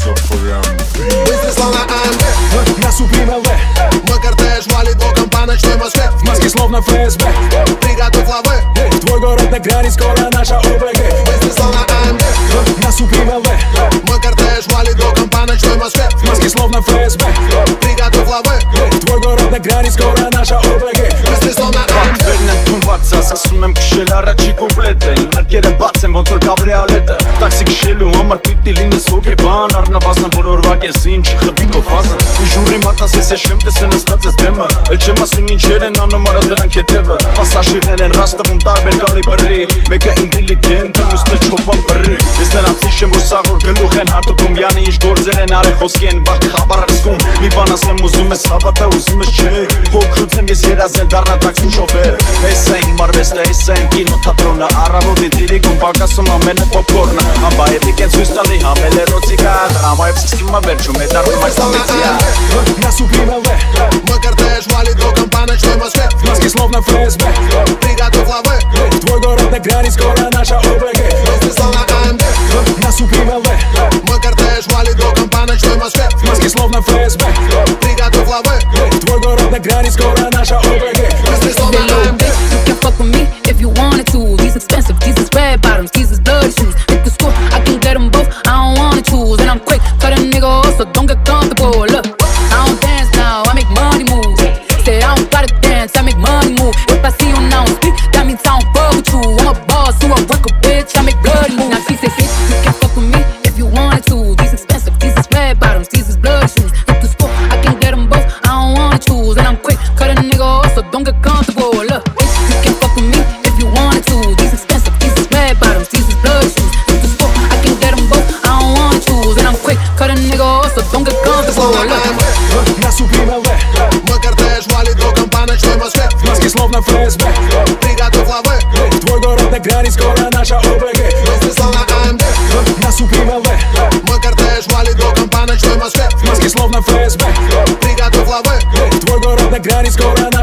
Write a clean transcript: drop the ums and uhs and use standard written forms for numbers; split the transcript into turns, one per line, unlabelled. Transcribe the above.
Быстрый словно АМГ,
на Supreme LV.
мой кортеж валит боком по ночной Москве.
В маске словно ФСБ.
Приготовь лавы,
Твой город на грани, скоро наша ОБГ.
быстрый словно АМГ,
на Supreme LV.
мой кортеж валит боком по ночной Москве.
В маске словно ФСБ.
Приготовь лавы,
Твой город на грани, скоро наша ОБГ.
բыстрый словно АМГ.
Վերնեն թունված ասում եմ քշել առաջի կուպլետը Ինակերը բաց եմ ոնց որ կաբրիալետը Տաքսի քշելու համար պիտի լինես հոգեբան Առնվազն բոլոր վագես ինչ խբիկով վազը Իժուրի մատասես ես չեմ տեսել նստած ես դեմը Էլ չեմ ասում ինչեր են անում արա դրանք հետևը Պասաժիրներ են ռաստվում տարբեր կալիբրի Մեկը ինտելիգենտ է մյուսն է չոպան բռի Ես նրանց հիշեմ որ սաղոր գլուխ են հատուկում Յանի ինչ գործեր են արել խոսքի են վաղ խաբար ասում Մի բան ասեմ ուզում ես հավատա ուզում ես չէ Փոքրուց եմ ես երազել դառնա տաքսի շոֆեր Ես այն մարվեստը, ես այն կինո թատրոնը Առավոտի դիրիկում պակասում ամենը պոպկորնը Ամբայետիկ են ցույց տալի համել է ռոցիկա Տրամվայով սկսում է վերջում է դառնում այս ամեցիա
на Supreme LV.
Мой кортеж валит боком по ночной Москве.
В маске словно ФСБ.
Приготовь лавы,
Твой город на грани, скоро наша ОБГ.
быстрый словно АМГ,
на Supreme LV.
мой кортеж валит боком по ночной Москве.
В маске словно ФСБ.
Приготовь лавы,
Твой город на грани, скоро наша ОБГ.
быстрый словно АМГ.
You can fuck with me if you wanted to. These expensive, these is red bottoms, these is bloody shoes. Pick a score, I can get them both. I don't wanna choose, and I'm quick, cut a nigga off, so don't get comfortable. Look, I don't dance now, I make money move. Say I don't gotta dance, I make money move. If I see you now speak, that means I don't fuck with you. I'm a boss, so I work a bitch, I make bloody moves. Now she say, bitch, you can fuck with me if you wanted to. These expensive, these is red bottoms, these is bloody shoes. Pick the score, I can get them both. I don't wanna choose, and I'm quick, cut a nigga off, so don't get comfortable. Look, bitch, you can fuck with me if you wanted to. These expensive, these is red bottoms, these is bloody shoes. Pick the score, I can get them both. I don't wanna choose, and I'm quick, cut a nigga off, so don't get comfortable. Look.
на Supreme LV.
Мой кортеж валит боком по ночной Москве.
В маске словно ФСБ.
Приготовь лавы,
Твой город на грани, скоро наша ОБГ.
быстрый словно АМГ,
на Supreme LV.
мой кортеж валит боком по ночной Москве.
В маске словно ФСБ.
Приготовь лавы,
Твой город на грани, скоро